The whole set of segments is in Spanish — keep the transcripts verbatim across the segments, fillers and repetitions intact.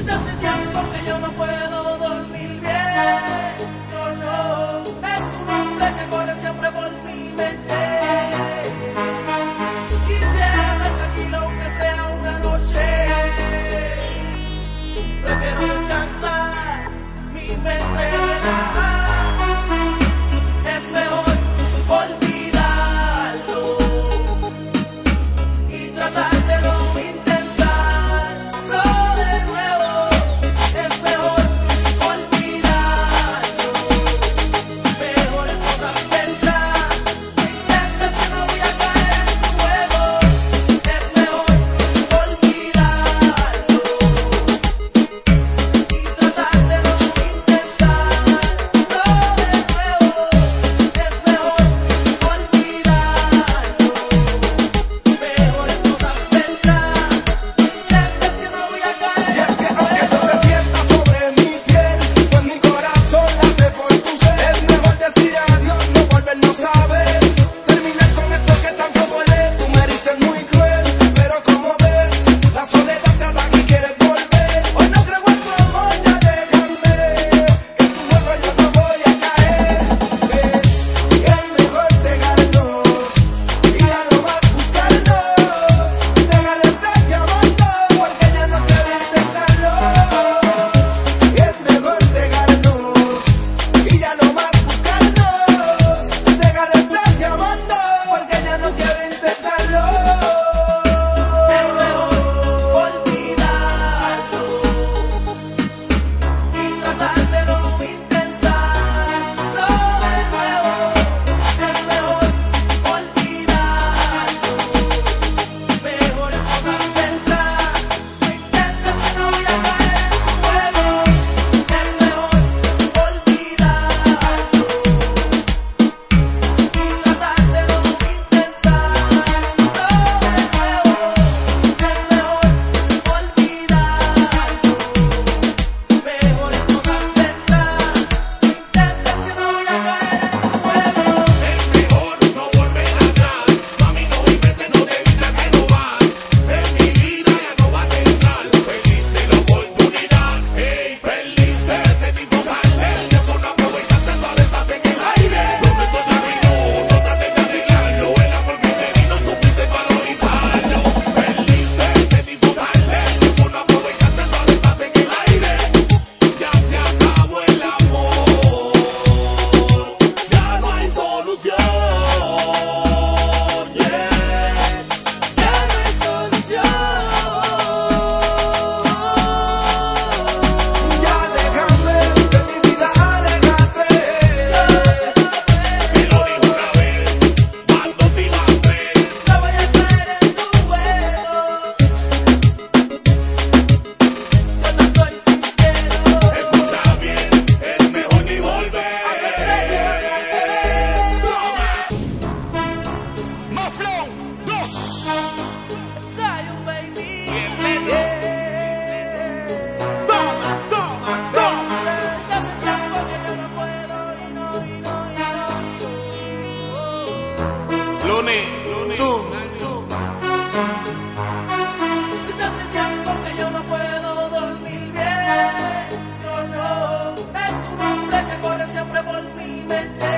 hace tiempo que yo no puedo dormir bien. No, no, es un hombre que corre siempre por mi mente. Quisiera estar tranquilo aunque sea una noche. Prefiero descansar, mi mente relaja. Es mejor olvidarlo y tratar de no intentarlo de nuevo. Es mejor olvidarlo. Mejores cosas vendrán. Intenta que no voy a caer en tu juego. Es mejor olvidarlo y tratar de no intentarlo de nuevo. Es mejor olvidarlo. Mejores cosas vendrán. Intenta que no voy a caer Y es que en tu aunque tú juego. te sientas sobre mi piel, pues mi corazón late por tu ser. Es mejor decir adiós, no volvernos a ver. Terminar con esto que tanto duele. Tú me eres muy cruel, pero como ves, la soledad te ataca y quieres volver. Hoy no creo en tu amor, ya déjame. En tu juego yo no voy a caer. Ves, es mejor dejarnos y ya no más buscarnos. Déjale estar llamando, porque ya no quiero intentarlo. Y es mejor dejarnos y ya no más buscarnos. Déjale estar llamando, porque ya no quiero intentarlo. Es mejor olvidarlo y tratar de no intentarlo de nuevo. Es mejor olvidarlo. Mejores cosas vendrán. Intenta que no voy a caer en tu juego. Es mejor olvidarlo y tratar de no intentarlo de nuevo. Es mejor olvidarlo. Mejores cosas vendrán. Intenta que no voy a caer en tu juego. Es mejor no volver atrás. Mami, no inventes, no te evitas que no vas. En mi vida ya no vas a entrar. Perdiste la oportunidad. Hey, perdiste ese disfrutar. El tiempo no aprovechaste, ahora estás en el aire. Lo nuestro se arruinó, no trates de arreglarlo. El amor que te di no supiste valorizarlo. Perdiste ese disfrutar. El tiempo no aprovechaste, ahora estás en el aire. Ya se acabó el amor. Ya no hay solución. Yeah. Ya no hay solución. Ya déjame de mi vida, aléjate. Me lo dijo una vez, más dos y más tres. No voy a caer en tu juego. Yo no soy sincero. Escucha bien, es mejor ni volver. Maflón dos. Zion, baby. Toma, toma, toma. Hace tiempo que yo no puedo y no, y no, y no. Luni, tú, tú. Desde hace tiempo que yo no puedo dormir bien. No, no, es un hombre que corre siempre por mi mente.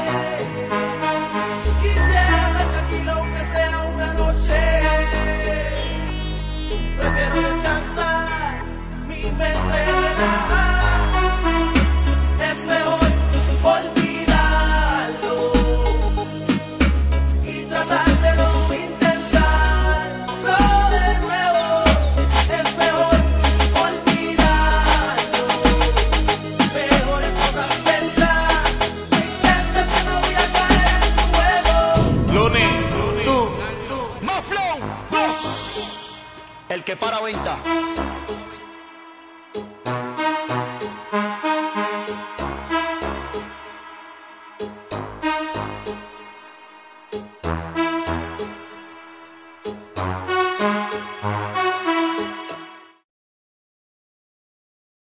Quisiera estar tranquilo aunque sea una noche. Prefiero descansar, mi mente relaja. Es mejor olvidarlo y tratar de no intentarlo de nuevo. Es mejor olvidarlo. Mejores cosas vendrán. Intenta que no voy a caer en tu juego. Luni, tú, tú. Maflón dos. El que para venta.